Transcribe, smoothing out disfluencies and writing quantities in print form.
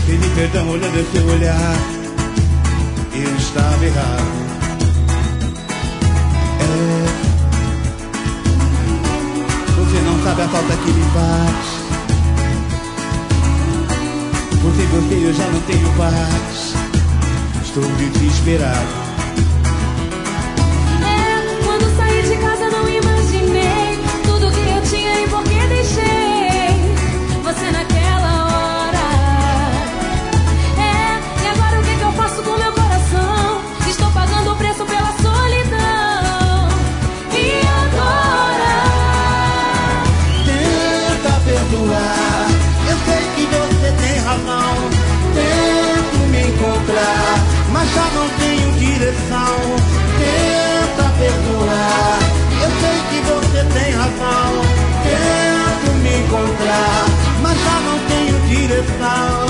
Pedi perdão olhando teu olhar. Eu estava errado. Você não sabe a falta que me faz. Porque gostei, eu já não tenho paz. Estou desesperado. Quando saí de casa não imaginei tudo que eu tinha e por que deixei você naquela hora. E agora o que eu faço com meu coração? Estou pagando o preço pela solidão. E agora? Tenta perdoar. Eu sei que você tem razão. Tento me encontrar, mas já não tenho direção. Tenta perdoar. Eu sei que você tem razão. Tento me encontrar, mas já não tenho direção.